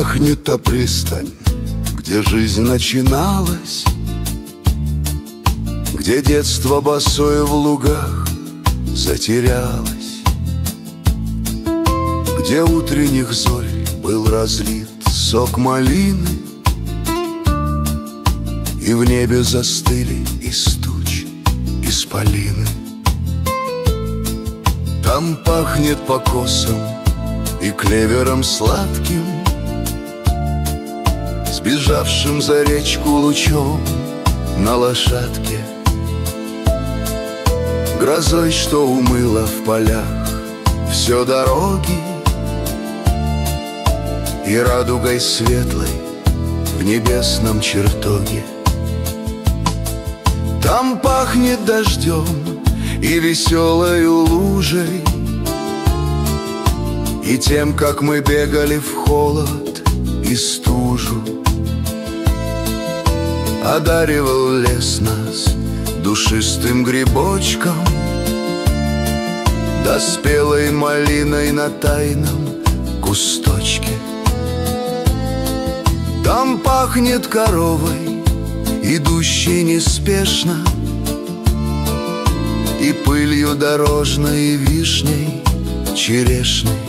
пахнет та пристань, где жизнь начиналась, где детство босое в лугах затерялось, где утренних зорь был разлит сок малины, и в небе застыли из туч исполины. Там пахнет покосом и клевером сладким, сбежавшим за речку лучом на лошадке, грозой, что умыла в полях все дороги, и радугой светлой в небесном чертоге. Там пахнет дождем и веселою лужей, и тем, как мы бегали в холод и стужу. Одаривал лес нас душистым грибочком, да спелой малиной на тайном кусточке. Там пахнет коровой, идущей неспешно, и пылью дорожной, и вишней, черешней,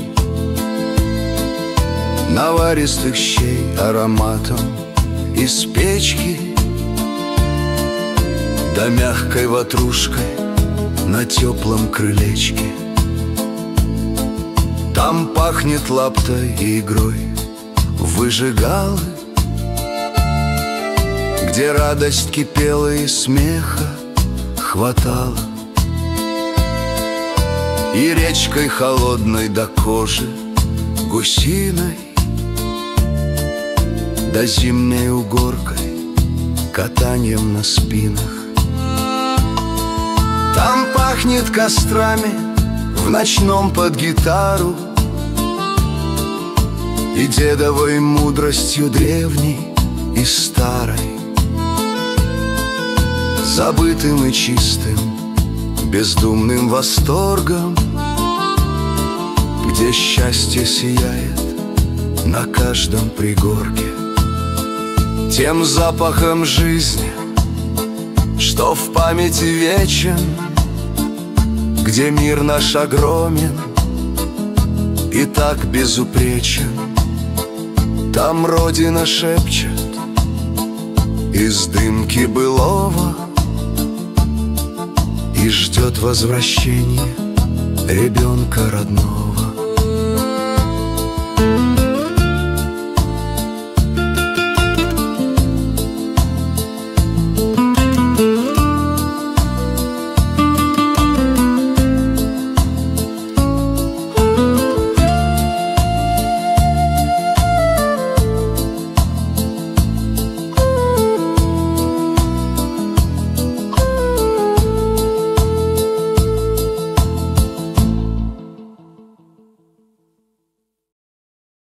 наваристых щей ароматом из печки, да мягкой ватрушкой на теплом крылечке. Там пахнет лаптой и игрой выжигалы, где радость кипела и смеха хватало, и речкой холодной до кожи гусиной, да зимней угоркой катанием на спинах. Там пахнет кострами в ночном под гитару и дедовой мудростью древней и старой, забытым и чистым бездумным восторгом, где счастье сияет на каждом пригорке, тем запахом жизни, что в памяти вечен, где мир наш огромен и так безупречен. Там Родина шепчет из дымки былого и ждет возвращения ребенка родного.